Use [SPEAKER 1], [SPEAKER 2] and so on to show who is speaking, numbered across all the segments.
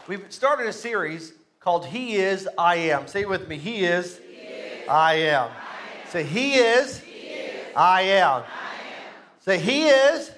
[SPEAKER 1] We've started a series called He Is, I Am. Say it with me. He is, I am. Say, He is, I am. Say, He is,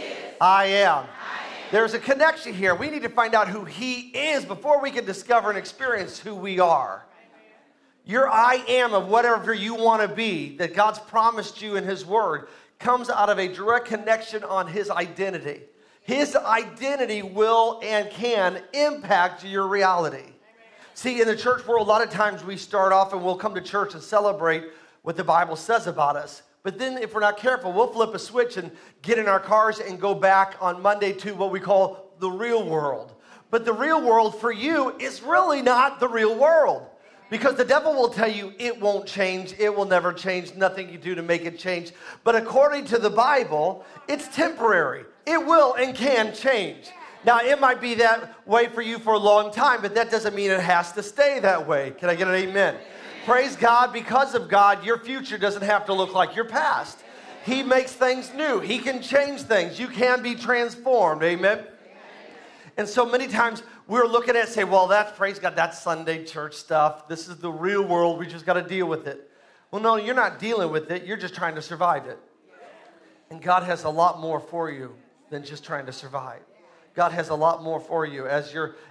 [SPEAKER 1] I am. There's a connection here. We need to find out who He is before we can discover and experience who we are. Your I am of whatever you want to be that God's promised you in His Word comes out of a direct connection on His identity. His identity will and can impact your reality. See, in the church world, a lot of times we start off and we'll come to church and celebrate what the Bible says about us. But then if we're not careful, we'll flip a switch and get in our cars and go back on Monday to what we call the real world. But the real world for you is really not the real world. Because the devil will tell you it won't change, it will never change, nothing you do to make it change. But according to the Bible, it's temporary. It will and can change. Now, it might be that way for you for a long time, but that doesn't mean it has to stay that way. Can I get an amen? Praise God, because of God, your future doesn't have to look like your past. He makes things new. He can change things. You can be transformed. Amen? And so many times we're looking at it and say, well, that's, praise God, that's Sunday church stuff. This is the real world. We just got to deal with it. Well, no, you're not dealing with it. You're just trying to survive it. And God has a lot more for you than just trying to survive. God has a lot more for you as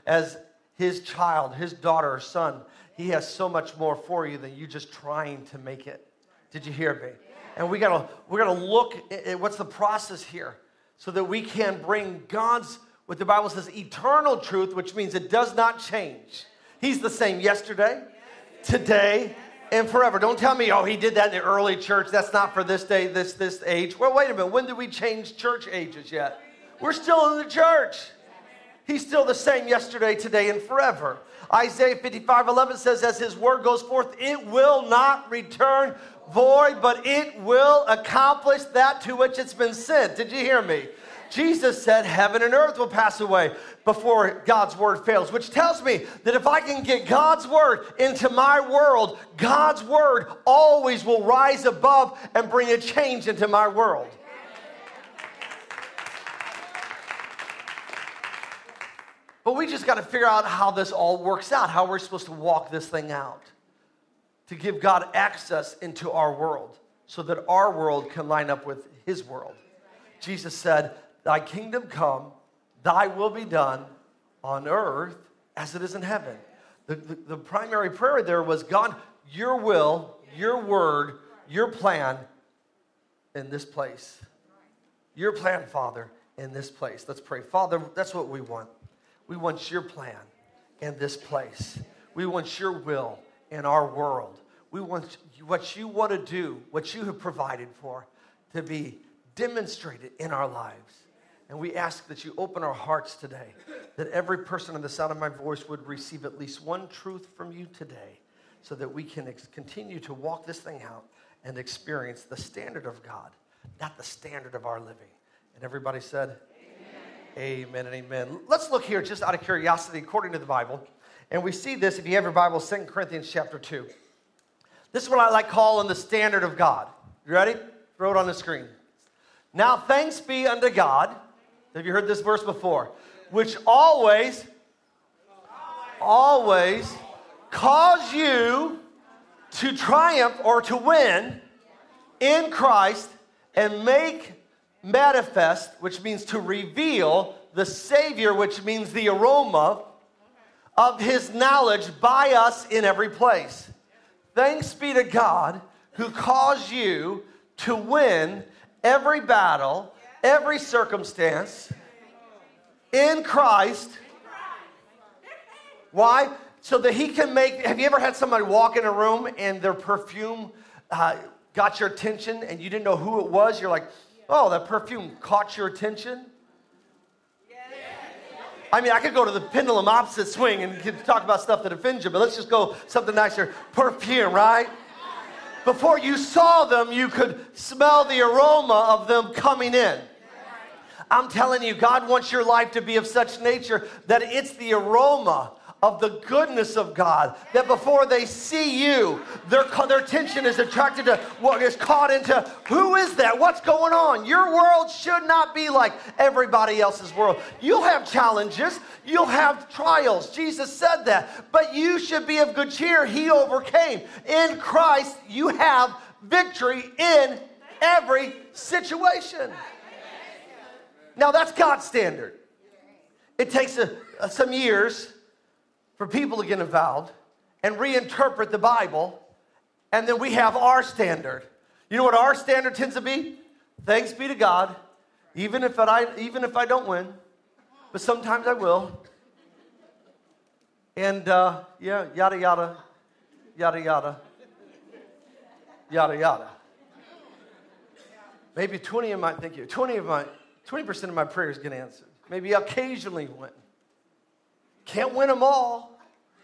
[SPEAKER 1] His child, His daughter or son. He has so much more for you than you just trying to make it. Did you hear me? And we're gonna look at what's the process here so that we can bring God's, what the Bible says, eternal truth, which means it does not change. He's the same yesterday, today, and forever. Don't tell me, oh, He did that in the early church. That's not for this day, this age. Well, wait a minute. When did we change church ages yet? We're still in the church. He's still the same yesterday, today, and forever. Isaiah 55:11 says, as His word goes forth, it will not return void, but it will accomplish that to which it's been sent. Did you hear me? Jesus said heaven and earth will pass away before God's word fails, which tells me that if I can get God's word into my world, God's word always will rise above and bring a change into my world. But we just got to figure out how this all works out, how we're supposed to walk this thing out, to give God access into our world so that our world can line up with His world. Jesus said, thy kingdom come, thy will be done on earth as it is in heaven. The primary prayer there was, God, your will, your word, your plan in this place. Your plan, Father, in this place. Let's pray. Father, that's what we want. We want your plan in this place. We want your will in our world. We want what you want to do, what you have provided for, to be demonstrated in our lives. And we ask that you open our hearts today, that every person in the sound of my voice would receive at least one truth from you today, so that we can continue to walk this thing out and experience the standard of God, not the standard of our living. And everybody said, amen and amen. Let's look here just out of curiosity according to the Bible. And we see this, if you have your Bible, 2 Corinthians chapter 2. This is what I like calling the standard of God. You ready? Throw it on the screen. Now thanks be unto God. Have you heard this verse before? Which always cause you to triumph or to win in Christ and make manifest, which means to reveal, the Savior, which means the aroma of His knowledge by us in every place. Thanks be to God who caused you to win every battle, every circumstance in Christ. Why? So that He can make, have you ever had somebody walk in a room and their perfume got your attention and you didn't know who it was? You're like, oh, that perfume caught your attention? I mean, I could go to the pendulum opposite swing and talk about stuff that offends you, but let's just go something nicer. Perfume, right? Before you saw them, you could smell the aroma of them coming in. I'm telling you, God wants your life to be of such nature that it's the aroma of the goodness of God. That before they see you, their attention is attracted to what is caught into, who is that? What's going on? Your world should not be like everybody else's world. You'll have challenges. You'll have trials. Jesus said that. But you should be of good cheer. He overcame. In Christ, you have victory in every situation. Now, that's God's standard. It takes some years for people to get involved and reinterpret the Bible, and then we have our standard. You know what our standard tends to be? Thanks be to God, even if I don't win, but sometimes I will. And yada yada, yada yada, yada yada. Maybe 20% of my prayers get answered. Maybe occasionally win. Can't win them all.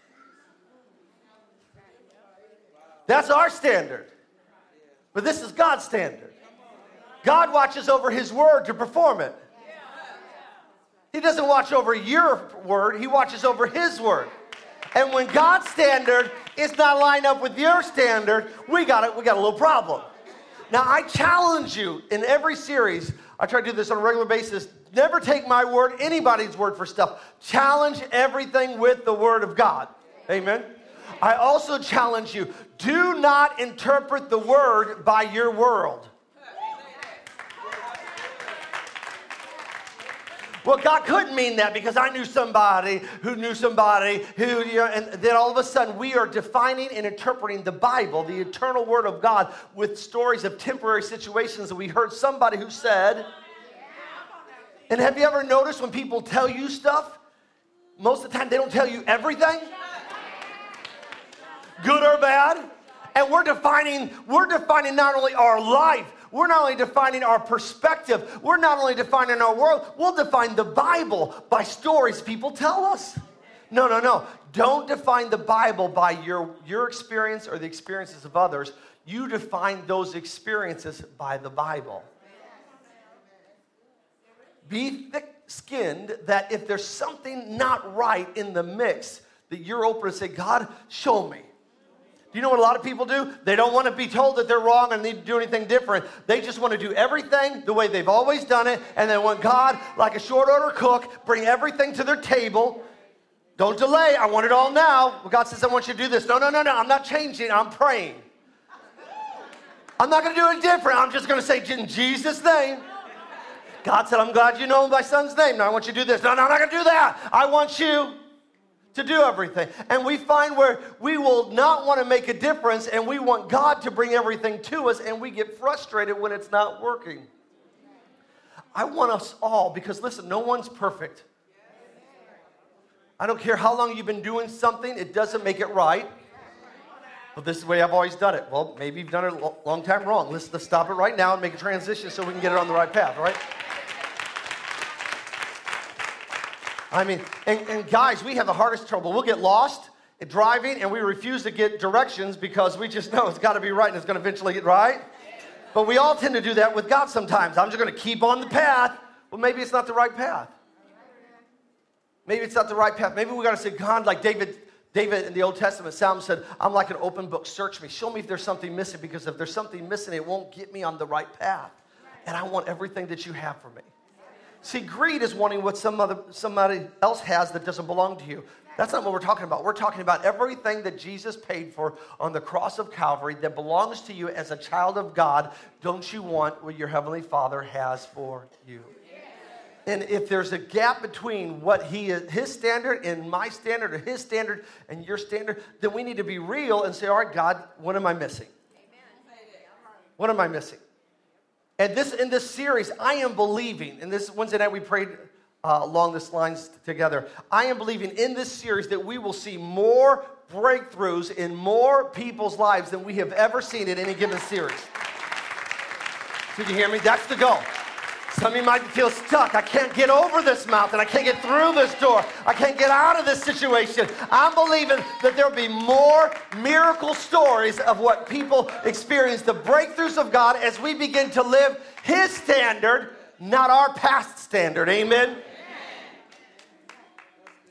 [SPEAKER 1] That's our standard. But this is God's standard. God watches over his word to perform it. He doesn't watch over your word. He watches over his word. And when God's standard is not lined up with your standard, we got a little problem. Now, I challenge you in every series. I try to do this on a regular basis. Never take my word, anybody's word for stuff. Challenge everything with the word of God. Amen. I also challenge you, do not interpret the word by your world. Well, God couldn't mean that because I knew somebody who, and then all of a sudden we are defining and interpreting the Bible, the eternal word of God, with stories of temporary situations that we heard somebody who said. And have you ever noticed when people tell you stuff, most of the time they don't tell you everything, good or bad? And we're defining not only our life, we're not only defining our perspective, we're not only defining our world, we'll define the Bible by stories people tell us. No. Don't define the Bible by your experience or the experiences of others. You define those experiences by the Bible. Be thick-skinned that if there's something not right in the mix, that you're open to say, God, show me. Do you know what a lot of people do? They don't want to be told that they're wrong and need to do anything different. They just want to do everything the way they've always done it, and they want God, like a short order cook, bring everything to their table. Don't delay. I want it all now. Well, God says, I want you to do this. No. I'm not changing. I'm praying. I'm not going to do it different. I'm just going to say, in Jesus' name. God said, I'm glad you know my son's name. Now I want you to do this. No, I'm not going to do that. I want you to do everything. And we find where we will not want to make a difference and we want God to bring everything to us and we get frustrated when it's not working. I want us all, because listen, no one's perfect. I don't care how long you've been doing something, it doesn't make it right. But this is the way I've always done it. Well, maybe you've done it a long time wrong. Let's stop it right now and make a transition so we can get it on the right path, all right? I mean, and guys, we have the hardest trouble. We'll get lost in driving, and we refuse to get directions because we just know it's got to be right and it's going to eventually get right. But we all tend to do that with God sometimes. I'm just going to keep on the path. Well, maybe it's not the right path. Maybe it's not the right path. Maybe we got to say, God, like David in the Old Testament, Psalm said, I'm like an open book. Search me. Show me if there's something missing, because if there's something missing, it won't get me on the right path. And I want everything that you have for me. See, greed is wanting what somebody else has that doesn't belong to you. That's not what we're talking about. We're talking about everything that Jesus paid for on the cross of Calvary that belongs to you as a child of God. Don't you want what your Heavenly Father has for you? And if there's a gap between what his standard and my standard, or his standard and your standard, then we need to be real and say, all right, God, what am I missing? What am I missing? And in this series, I am believing, and this Wednesday night we prayed along this lines together. I am believing in this series that we will see more breakthroughs in more people's lives than we have ever seen in any given series. Did you hear me? That's the goal. Some of you might feel stuck. I can't get over this mountain. I can't get through this door. I can't get out of this situation. I'm believing that there will be more miracle stories of what people experience, the breakthroughs of God, as we begin to live his standard, not our past standard. Amen?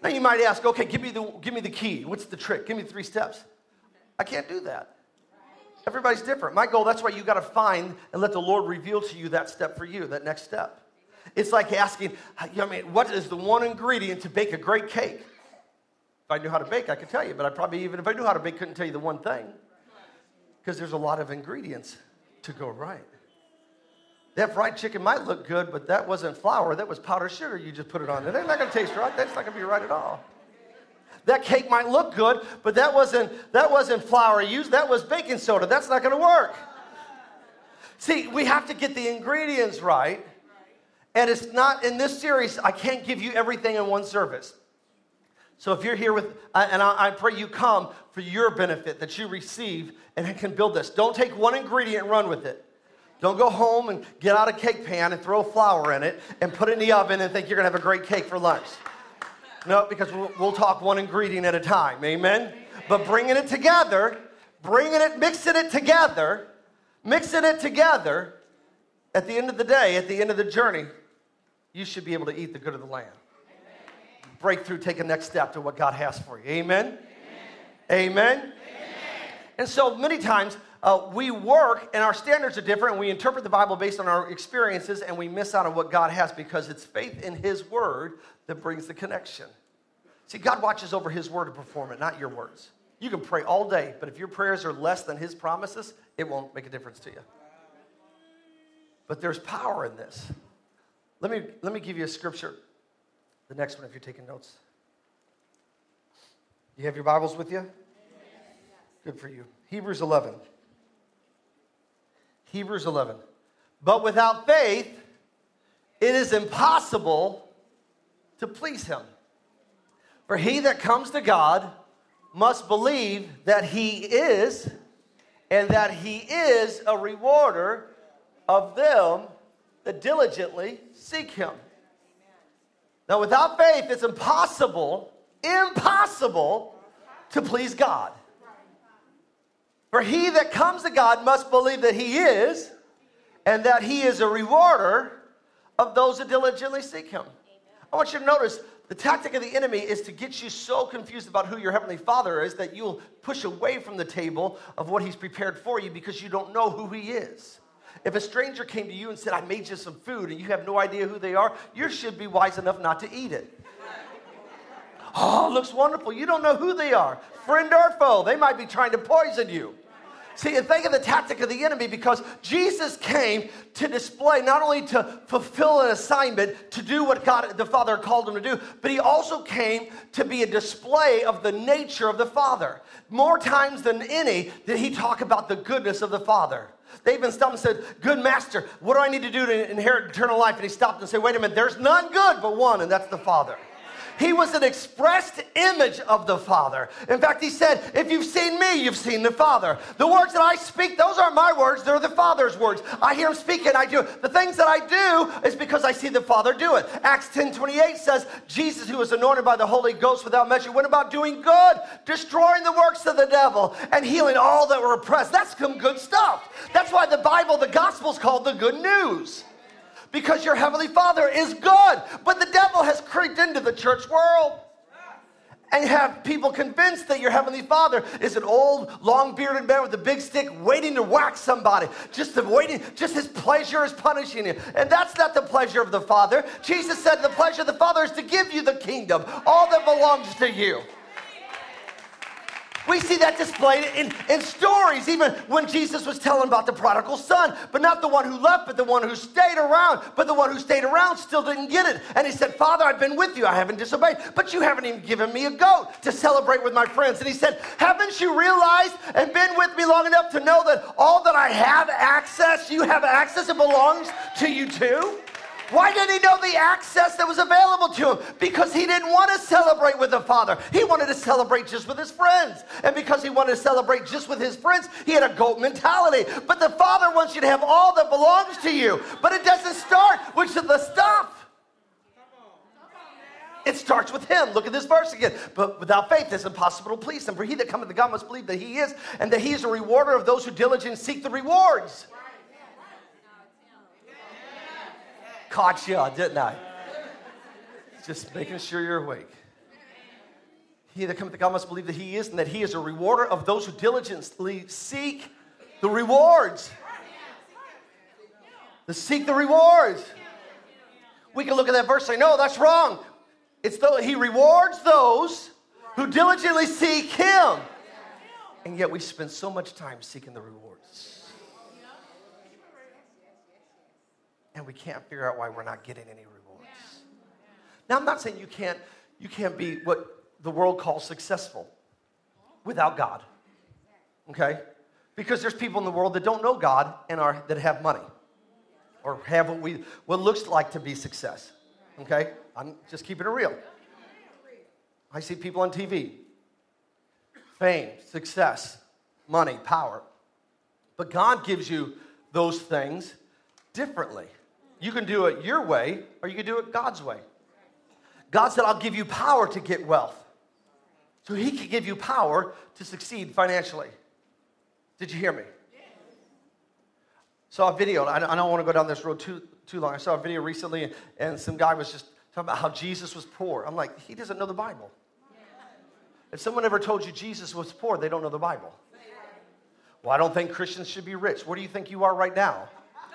[SPEAKER 1] Now you might ask, okay, give me the key. What's the trick? Give me 3 steps. I can't do that. Everybody's different. My goal, that's why you got to find and let the Lord reveal to you that step for you, that next step. It's like asking, what is the one ingredient to bake a great cake? If I knew how to bake, I could tell you, but I probably, even if I knew how to bake, couldn't tell you the one thing. Because there's a lot of ingredients to go right. That fried chicken might look good, but that wasn't flour. That was powdered sugar. You just put it on. It's not going to taste right. That's not going to be right at all. That cake might look good, but that wasn't flour used. That was baking soda. That's not going to work. See, we have to get the ingredients right. And it's not, in this series, I can't give you everything in one service. So if you're here with, and I pray you come for your benefit, that you receive and can build this. Don't take one ingredient and run with it. Don't go home and get out a cake pan and throw flour in it and put it in the oven and think you're going to have a great cake for lunch. No, because we'll talk one ingredient at a time. Amen? But bringing it together, mixing it together, at the end of the day, at the end of the journey, you should be able to eat the good of the land. Break through, take a next step to what God has for you. Amen? Amen? Amen? And so many times we work and our standards are different and we interpret the Bible based on our experiences and we miss out on what God has because it's faith in His Word that brings the connection. See, God watches over His Word to perform it, not your words. You can pray all day, but if your prayers are less than His promises, it won't make a difference to you. But there's power in this. Let me give you a scripture. The next one, if you're taking notes. You have your Bibles with you? Good for you. Hebrews 11. Hebrews 11. But without faith, it is impossible to please Him. For he that comes to God must believe that He is, and that He is a rewarder of them that diligently seek Him. Now, without faith, it's impossible to please God. For he that comes to God must believe that He is, and that He is a rewarder of those that diligently seek Him. I want you to notice the tactic of the enemy is to get you so confused about who your Heavenly Father is that you'll push away from the table of what He's prepared for you because you don't know who He is. If a stranger came to you and said, I made you some food, and you have no idea who they are, you should be wise enough not to eat it. Oh, it looks wonderful. You don't know who they are. Friend or foe. They might be trying to poison you. See, and think of the tactic of the enemy, because Jesus came to display, not only to fulfill an assignment, to do what God the Father called Him to do, but He also came to be a display of the nature of the Father. More times than any did He talk about the goodness of the Father. They even stopped and said, good master, what do I need to do to inherit eternal life? And He stopped and said, wait a minute, there's none good but one, and that's the Father. He was an expressed image of the Father. In fact, He said, if you've seen me, you've seen the Father. The words that I speak, those aren't my words, they're the Father's words. I hear Him speak and I do it. The things that I do is because I see the Father do it. Acts 10:28 says, Jesus, who was anointed by the Holy Ghost without measure, went about doing good, destroying the works of the devil, and healing all that were oppressed. That's some good stuff. That's why the Bible, the gospel, is called the good news. Because your Heavenly Father is good. But the devil has creeped into the church world and have people convinced that your Heavenly Father is an old, long-bearded man with a big stick waiting to whack somebody. Just His pleasure is punishing you. And that's not the pleasure of the Father. Jesus said the pleasure of the Father is to give you the kingdom, all that belongs to you. We see that displayed in stories, even when Jesus was telling about the prodigal son, but not the one who left, but the one who stayed around. But the one who stayed around still didn't get it. And he said, Father, I've been with you. I haven't disobeyed, but you haven't even given me a goat to celebrate with my friends. And he said, haven't you realized and been with me long enough to know that all that I have access, you have access, it belongs to you too? Why did he know the access that was available to him? Because he didn't want to celebrate with the Father. He wanted to celebrate just with his friends. And because he wanted to celebrate just with his friends, he had a goat mentality. But the Father wants you to have all that belongs to you. But it doesn't start with the stuff. It starts with Him. Look at this verse again. But without faith, it's impossible to please Him. For he that cometh to God must believe that He is, and that He is a rewarder of those who diligently seek the rewards. Caught you, didn't I? Just making sure you're awake. He that cometh to God must believe that he is, and that he is a rewarder of those who diligently seek the rewards. To seek the rewards. We can look at that verse and say, no, that's wrong. It's though he rewards those who diligently seek him. And yet we spend so much time seeking the rewards. And we can't figure out why we're not getting any rewards. Now, I'm not saying you can't be what the world calls successful without God. Okay? Because there's people in the world that don't know God and that have money. Or have what looks like to be success. Okay? I'm just keeping it real. I see people on TV. Fame, success, money, power. But God gives you those things differently. You can do it your way, or you can do it God's way. God said, I'll give you power to get wealth. So he can give you power to succeed financially. Did you hear me? Saw a video. I don't want to go down this road too long. I saw a video recently, and some guy was just talking about how Jesus was poor. I'm like, he doesn't know the Bible. If someone ever told you Jesus was poor, they don't know the Bible. Well, I don't think Christians should be rich. Where do you think you are right now?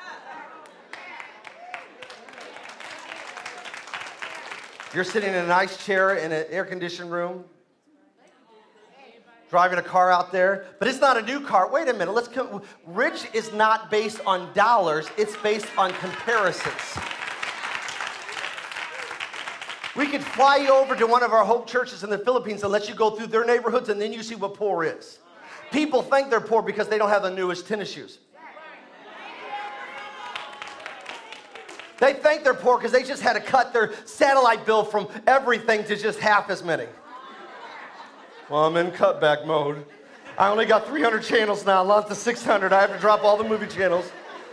[SPEAKER 1] You're sitting in a nice chair in an air-conditioned room, driving a car out there, but it's not a new car. Wait a minute. Rich is not based on dollars. It's based on comparisons. We could fly you over to one of our Hope churches in the Philippines and let you go through their neighborhoods, and then you see what poor is. People think they're poor because they don't have the newest tennis shoes. They think they're poor because they just had to cut their satellite bill from everything to just half as many. Well, I'm in cutback mode. I only got 300 channels now. Not the 600. I have to drop all the movie channels.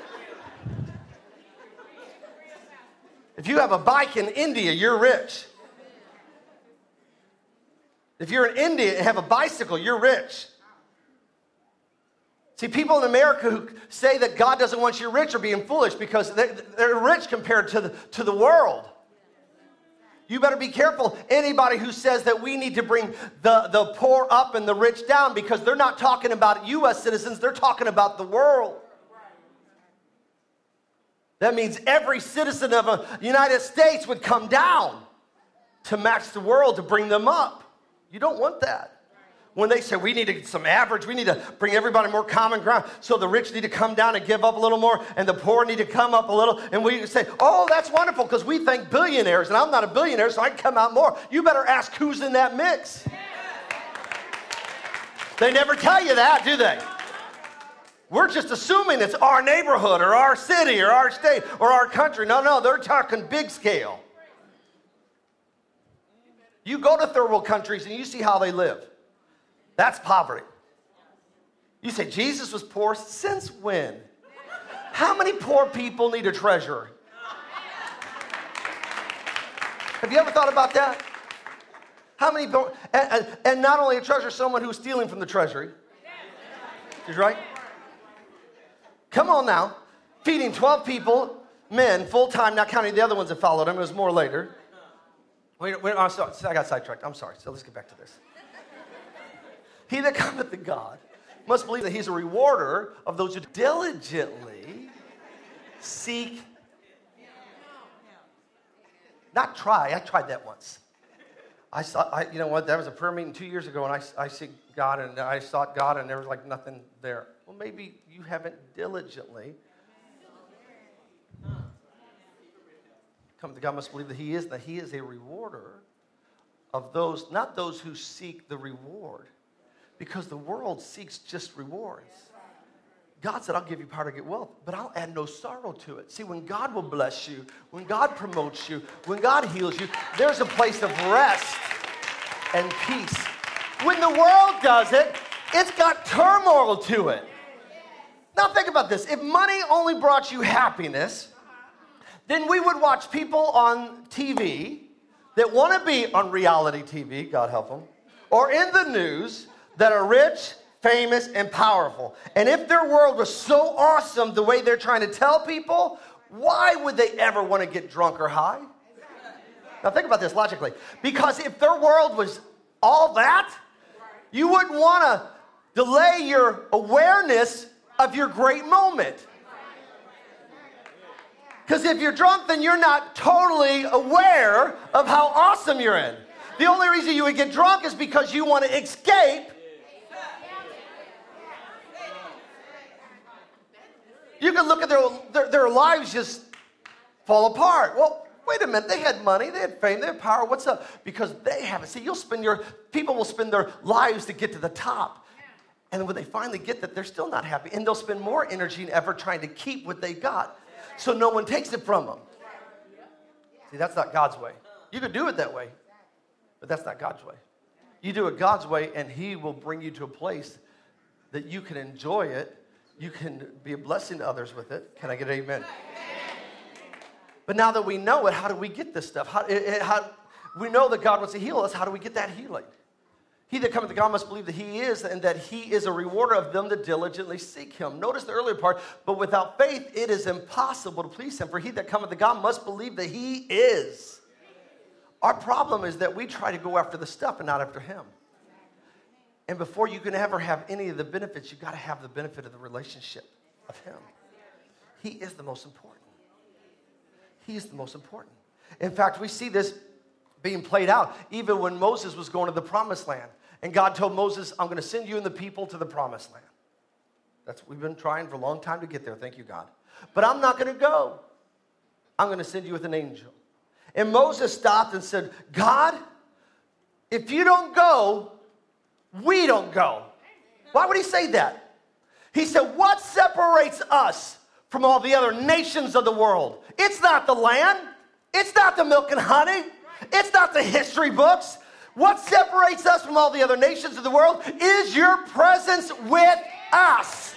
[SPEAKER 1] If you have a bike in India, you're rich. If you're in India and have a bicycle, you're rich. See, people in America who say that God doesn't want you rich are being foolish because they're rich compared to the world. You better be careful. Anybody who says that we need to bring the poor up and the rich down, because they're not talking about U.S. citizens, they're talking about the world. That means every citizen of the United States would come down to match the world, to bring them up. You don't want that. When they say we need to get some average, we need to bring everybody more common ground, so the rich need to come down and give up a little more, and the poor need to come up a little, and we say, oh, that's wonderful, because we think billionaires, and I'm not a billionaire, so I can come out more. You better ask who's in that mix. They never tell you that, do they? We're just assuming it's our neighborhood, or our city, or our state, or our country. No, they're talking big scale. You go to third world countries, and you see how they live. That's poverty. You say, Jesus was poor? Since when? How many poor people need a treasurer? Have you ever thought about that? How many, and not only a treasurer, someone who's stealing from the treasury. Is right? Come on now. Feeding 12 people, men, full-time, not counting the other ones that followed him. It was more later. Wait, I'm sorry, I got sidetracked. I'm sorry. So let's get back to this. He that cometh to God must believe that he's a rewarder of those who diligently seek. Not try. I tried that once. You know what? That was a prayer meeting 2 years ago, and I seek God, and I sought God, and there was like nothing there. Well, maybe you haven't diligently. Come to God must believe that he is a rewarder of those, not those who seek the reward. Because the world seeks just rewards. God said, I'll give you power to get wealth, but I'll add no sorrow to it. See, when God will bless you, when God promotes you, when God heals you, there's a place of rest and peace. When the world does it, it's got turmoil to it. Now think about this. If money only brought you happiness, then we would watch people on TV that want to be on reality TV, God help them, or in the news, that are rich, famous, and powerful. And if their world was so awesome the way they're trying to tell people, why would they ever want to get drunk or high? Now think about this logically. Because if their world was all that? You wouldn't want to delay your awareness of your great moment. Because if you're drunk, then you're not totally aware of how awesome you're in. The only reason you would get drunk is because you want to escape. You can look at their lives just fall apart. Well, wait a minute. They had money. They had fame. They had power. What's up? Because they have it. See, people will spend their lives to get to the top. And when they finally get that, they're still not happy. And they'll spend more energy and effort trying to keep what they got so no one takes it from them. See, that's not God's way. You could do it that way, but that's not God's way. You do it God's way, and he will bring you to a place that you can enjoy it. You can be a blessing to others with it. Can I get an amen? But now that we know it, how do we get this stuff? We know that God wants to heal us. How do we get that healing? He that cometh to God must believe that he is, and that he is a rewarder of them that diligently seek him. Notice the earlier part, but without faith it is impossible to please him. For he that cometh to God must believe that he is. Our problem is that we try to go after the stuff and not after him. And before you can ever have any of the benefits, you've got to have the benefit of the relationship of him. He is the most important. He is the most important. In fact, we see this being played out even when Moses was going to the promised land. And God told Moses, I'm going to send you and the people to the promised land. We've been trying for a long time to get there. Thank you, God. But I'm not going to go. I'm going to send you with an angel. And Moses stopped and said, God, if you don't go, we don't go. Why would he say that? He said, what separates us from all the other nations of the world? It's not the land. It's not the milk and honey. It's not the history books. What separates us from all the other nations of the world is your presence with us.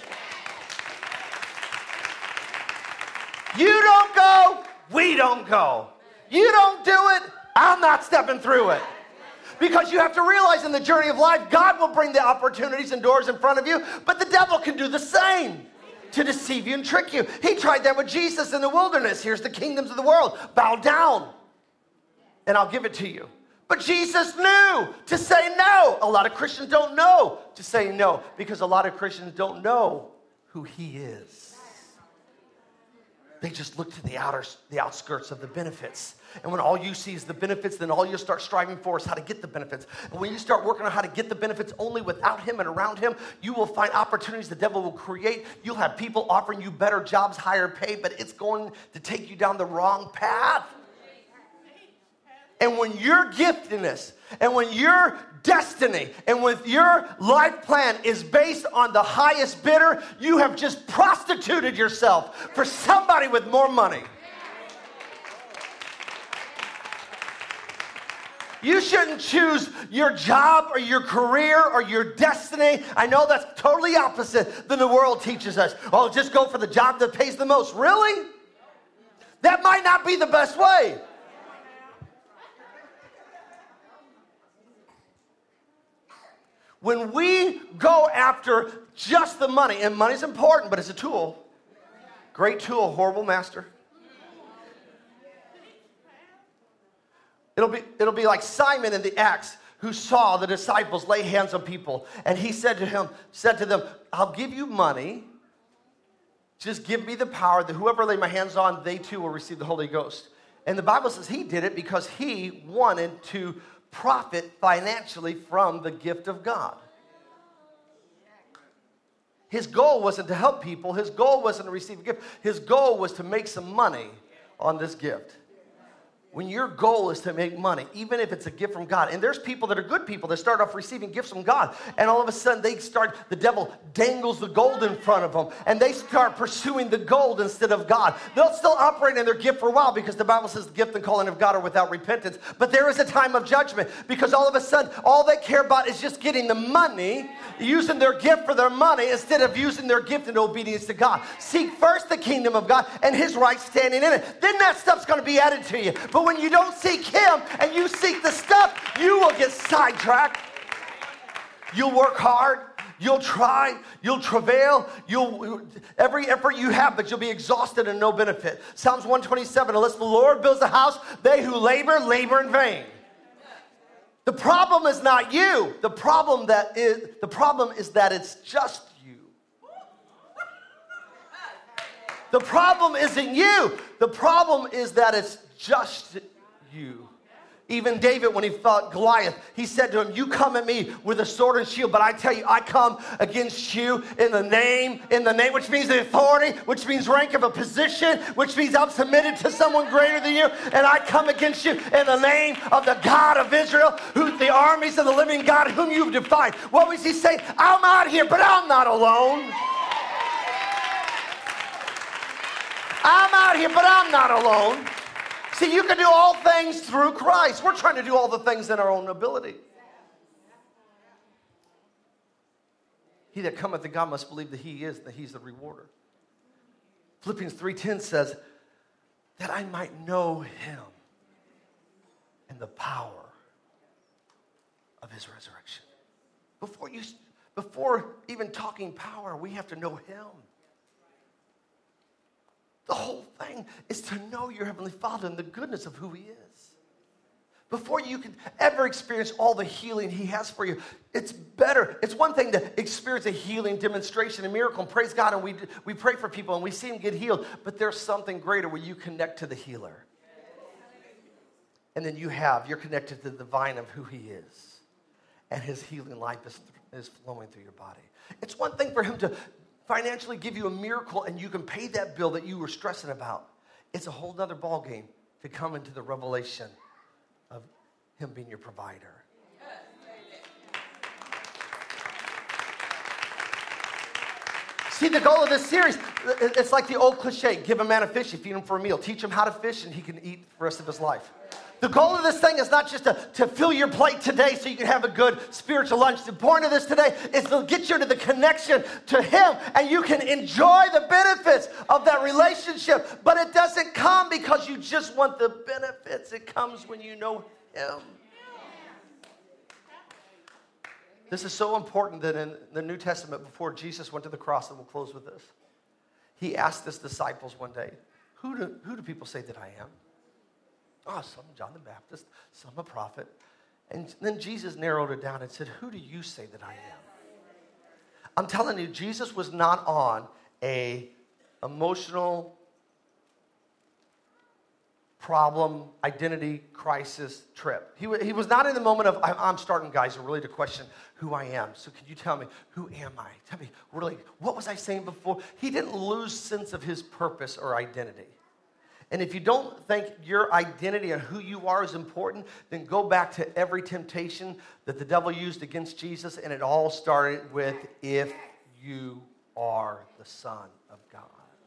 [SPEAKER 1] You don't go, we don't go. You don't do it, I'm not stepping through it. Because you have to realize in the journey of life, God will bring the opportunities and doors in front of you, but the devil can do the same to deceive you and trick you. He tried that with Jesus in the wilderness. Here's the kingdoms of the world. Bow down, and I'll give it to you. But Jesus knew to say no. A lot of Christians don't know to say no because a lot of Christians don't know who he is. They just look to the outskirts of the benefits. And when all you see is the benefits, then all you start striving for is how to get the benefits. And when you start working on how to get the benefits only without him and around him, you will find opportunities the devil will create. You'll have people offering you better jobs, higher pay, but it's going to take you down the wrong path. And when your giftedness and when your destiny and when your life plan is based on the highest bidder, you have just prostituted yourself for somebody with more money. You shouldn't choose your job or your career or your destiny. I know that's totally opposite than the world teaches us. Oh, just go for the job that pays the most. Really? That might not be the best way. When we go after just the money, and money's important, but it's a tool. Great tool, horrible master. It'll be like Simon in the Acts who saw the disciples lay hands on people. And he said to them, I'll give you money. Just give me the power that whoever I lay my hands on, they too will receive the Holy Ghost. And the Bible says he did it because he wanted to profit financially from the gift of God. His goal wasn't to help people. His goal wasn't to receive a gift. His goal was to make some money on this gift. When your goal is to make money, even if it's a gift from God, and there's people that are good people that start off receiving gifts from God, and all of a sudden the devil dangles the gold in front of them, and they start pursuing the gold instead of God. They'll still operate in their gift for a while because the Bible says the gift and calling of God are without repentance, but there is a time of judgment because all of a sudden, all they care about is just getting the money, using their gift for their money instead of using their gift in obedience to God. Seek first the kingdom of God and his right standing in it. Then that stuff's going to be added to you. But when you don't seek him and you seek the stuff, you will get sidetracked. You'll work hard. You'll try. You'll travail. Every effort you have, but you'll be exhausted and no benefit. Psalms 127, unless the Lord builds a house, they who labor in vain. The problem is not you. The problem is that it's just you. The problem isn't you. The problem is that it's just you. Even David, when he fought Goliath, he said to him, you come at me with a sword and shield, but I tell you, I come against you in the name, which means the authority, which means rank of a position, which means I'm submitted to someone greater than you, and I come against you in the name of the God of Israel, who the armies of the living God, whom you've defied. What was he saying? I'm out here, but I'm not alone. I'm out here, but I'm not alone. See, you can do all things through Christ. We're trying to do all the things in our own ability. He that cometh to God must believe that he is, that he's the rewarder. Philippians 3:10 says, that I might know him and the power of his resurrection. Before even talking power, we have to know him. The whole thing is to know your Heavenly Father and the goodness of who he is. Before you can ever experience all the healing he has for you, it's better. It's one thing to experience a healing demonstration, a miracle, and praise God, and we pray for people, and we see them get healed, but there's something greater where you connect to the healer. And then you're connected to the divine of who he is, and his healing life is flowing through your body. It's one thing for him to financially give you a miracle and you can pay that bill that you were stressing about. It's a whole other ballgame to come into the revelation of him being your provider. See, the goal of this series, it's like the old cliche, give a man a fish, you feed him for a meal. Teach him how to fish and he can eat the rest of his life. The goal of this thing is not just to fill your plate today so you can have a good spiritual lunch. The point of this today is to get you to the connection to him and you can enjoy the benefits of that relationship. But it doesn't come because you just want the benefits. It comes when you know him. This is so important that in the New Testament, before Jesus went to the cross, and we'll close with this, he asked his disciples one day, who do people say that I am? Oh, some John the Baptist, some a prophet. And then Jesus narrowed it down and said, who do you say that I am? I'm telling you, Jesus was not on a emotional problem, identity crisis trip. He was not in the moment of, I'm starting, guys, really to question who I am. So can you tell me, who am I? Tell me, really, what was I saying before? He didn't lose sense of his purpose or identity. And if you don't think your identity and who you are is important, then go back to every temptation that the devil used against Jesus, and it all started with, if you are the Son of God.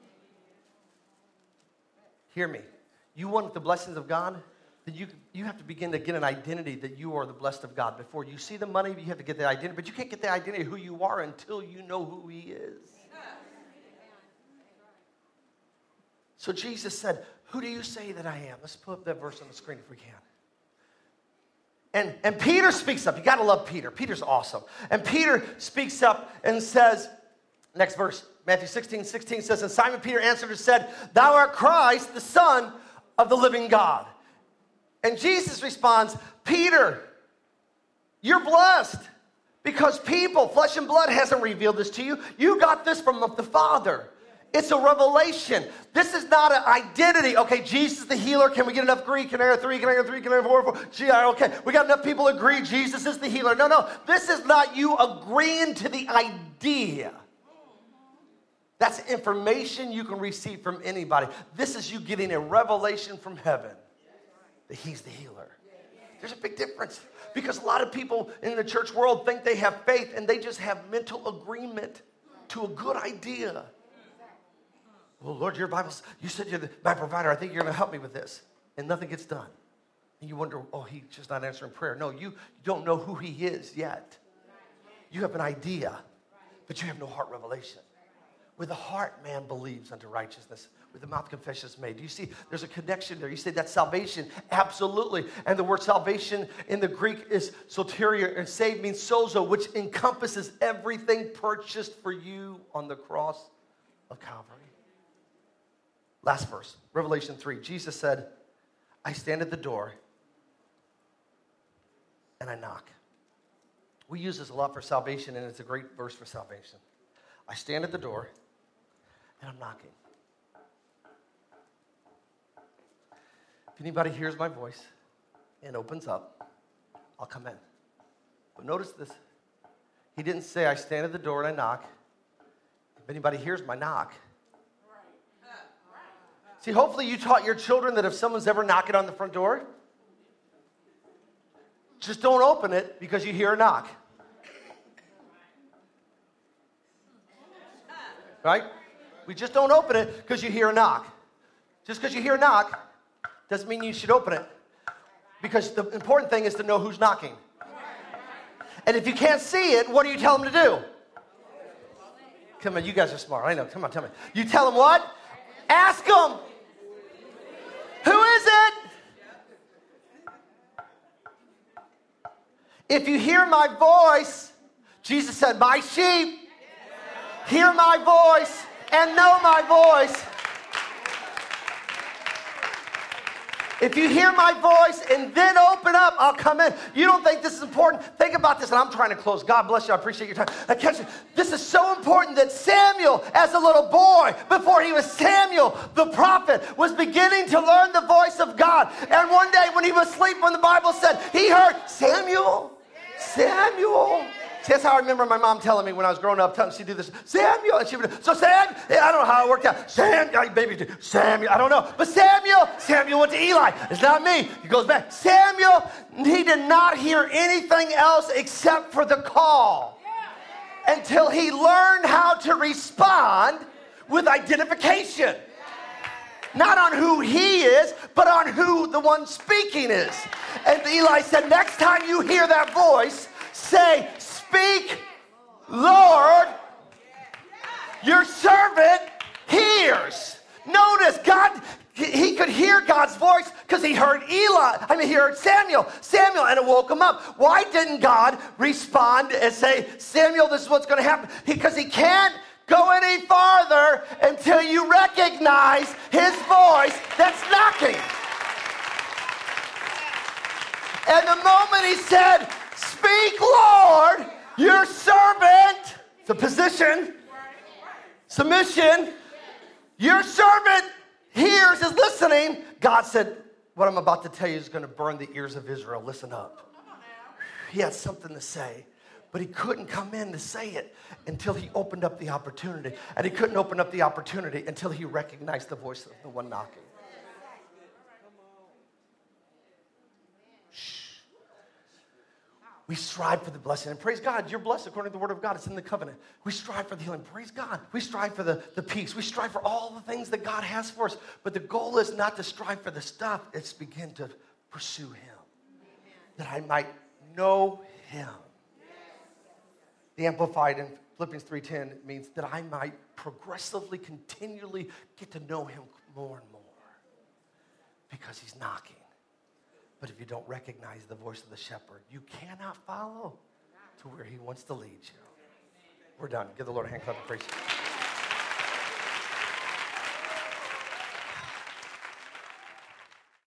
[SPEAKER 1] Hear me. You want the blessings of God? Then you have to begin to get an identity that you are the blessed of God. Before you see the money, you have to get the identity. But you can't get the identity of who you are until you know who he is. So Jesus said, who do you say that I am? Let's put up that verse on the screen if we can. And Peter speaks up. You got to love Peter. Peter's awesome. And Peter speaks up and says, next verse, Matthew 16:16 says, and Simon Peter answered and said, thou art Christ, the Son of the living God. And Jesus responds, Peter, you're blessed because people, flesh and blood hasn't revealed this to you. You got this from the Father. It's a revelation. This is not an identity. Okay, Jesus the healer. Can we get enough Greek? Can I have 3? Can I have 3? Can I have 4? Gee, okay. We got enough people agree Jesus is the healer. No. This is not you agreeing to the idea. That's information you can receive from anybody. This is you getting a revelation from heaven that he's the healer. There's a big difference because a lot of people in the church world think they have faith and they just have mental agreement to a good idea. Well, Lord, your Bible, you said you're my provider. I think you're going to help me with this. And nothing gets done. And you wonder, oh, he's just not answering prayer. No, you don't know who he is yet. You have an idea, but you have no heart revelation. With the heart, man believes unto righteousness. With the mouth, confession is made. Do you see there's a connection there? You say that's salvation. Absolutely. And the word salvation in the Greek is soteria, and save means sozo, which encompasses everything purchased for you on the cross of Calvary. Last verse, Revelation 3. Jesus said, I stand at the door and I knock. We use this a lot for salvation, and it's a great verse for salvation. I stand at the door, and I'm knocking. If anybody hears my voice and opens up, I'll come in. But notice this. He didn't say, I stand at the door and I knock. If anybody hears my knock. See, hopefully you taught your children that if someone's ever knocking on the front door, just don't open it because you hear a knock. Right? We just don't open it because you hear a knock. Just because you hear a knock doesn't mean you should open it. Because the important thing is to know who's knocking. And if you can't see it, what do you tell them to do? Come on, you guys are smart. I know. Come on, tell me. You tell them what? Ask them. Who is it? If you hear my voice, Jesus said, my sheep hear my voice and know my voice. If you hear my voice and then open up, I'll come in. You don't think this is important? Think about this, and I'm trying to close. God bless you. I appreciate your time. This is so important that Samuel, as a little boy, before he was Samuel, the prophet, was beginning to learn the voice of God. And one day when he was asleep, when the Bible said, he heard, Samuel, Samuel. See, that's how I remember my mom telling me when I was growing up, she'd do this, Samuel, and she would, so Sam, I don't know how it worked out. Samuel, I don't know. But Samuel went to Eli. It's not me. He goes back. Samuel, he did not hear anything else except for the call until he learned how to respond with identification. Not on who he is, but on who the one speaking is. And Eli said, next time you hear that voice, say, speak, Lord, your servant hears. Notice, God, he could hear God's voice because he heard he heard Samuel, and it woke him up. Why didn't God respond and say, Samuel, this is what's going to happen? Because he can't go any farther until you recognize his voice that's knocking. And the moment he said, speak, Lord, your servant, it's a position, submission, your servant hears, is listening. God said, what I'm about to tell you is going to burn the ears of Israel. Listen up. He had something to say, but he couldn't come in to say it until he opened up the opportunity. And he couldn't open up the opportunity until he recognized the voice of the one knocking. We strive for the blessing. And praise God, you're blessed according to the word of God. It's in the covenant. We strive for the healing. Praise God. We strive for the peace. We strive for all the things that God has for us. But the goal is not to strive for the stuff. It's begin to pursue him. That I might know him. The Amplified in Philippians 3:10 means that I might progressively, continually get to know him more and more. Because he's knocking. But if you don't recognize the voice of the shepherd, you cannot follow to where he wants to lead you. We're done. Give the Lord a hand clap of praise.